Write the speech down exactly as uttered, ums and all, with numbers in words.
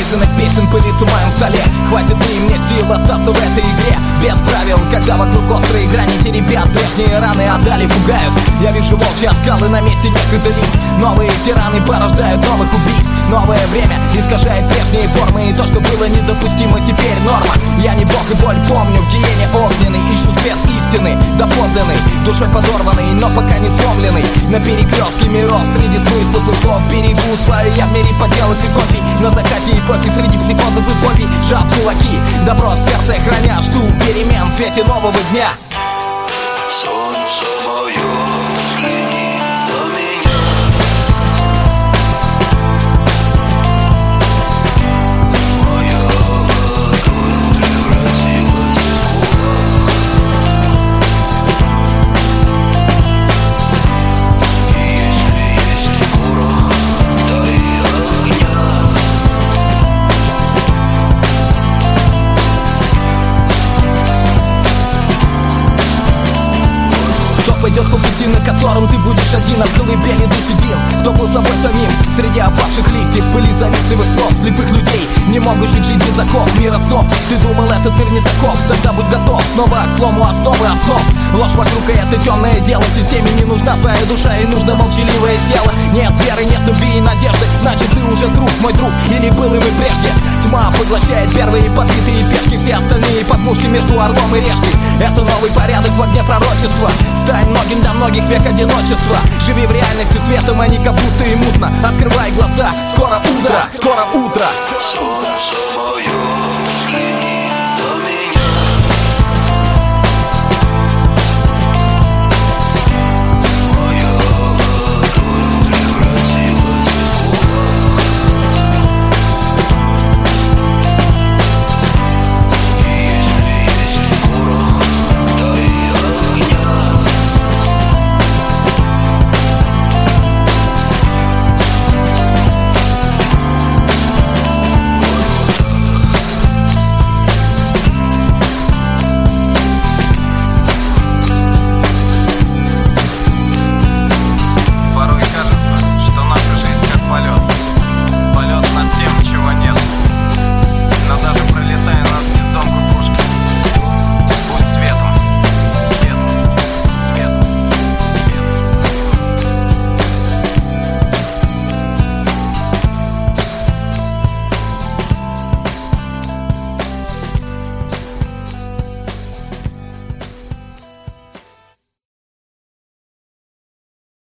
написанных песен пылится в моем столе. Хватит ли мне сил остаться в этой игре без правил, когда вокруг острые грани те ребят прежние раны отдали, пугают. Я вижу волчьи оскалы на месте некогда лиц. Новые тираны порождают новых убийц. Новое время искажает прежние формы, и то, что было недопустимо, теперь норма. Я не бог и боль помню, в гиене огненный ищу свет истины, доподлинный, душой подорванный, но пока не сломленный. На перекрестке миров, среди смыслов и слов берегу свою я в мире поделок и копий. На закате эпохи, среди психозов и фобий, сжав кулаки, добро в сердце храня, жду перемен в свете нового дня. Солнце мое, взгляни на меня. Моя ладонь превратилась в кулак. И если есть порох, дай огня. Пойдет по пути, на котором ты будешь один, от колыбели до седин. Кто был собой самим среди опавших листьев, пыли завистливых слов слепых людей, не могущих жить без оков. Мир основ, ты думал, этот мир не таков, тогда будь готов снова к слому основы основ. Ложь вокруг, и это темное дело. Системе не нужна твоя душа, и нужно молчаливое тело. Нет веры, нет любви и надежды, значит ты уже труп, мой друг, или был им и прежде. Тьма поглощает первые подбитые пешки, все остальные подмушки между орлом и решкой. Это новый порядок в огне пророчества. Стань многим для многих век одиночества. Живи в реальности светом, а не как будто и мутно. Открывай глаза, скоро утро, скоро утро. Солнце мое.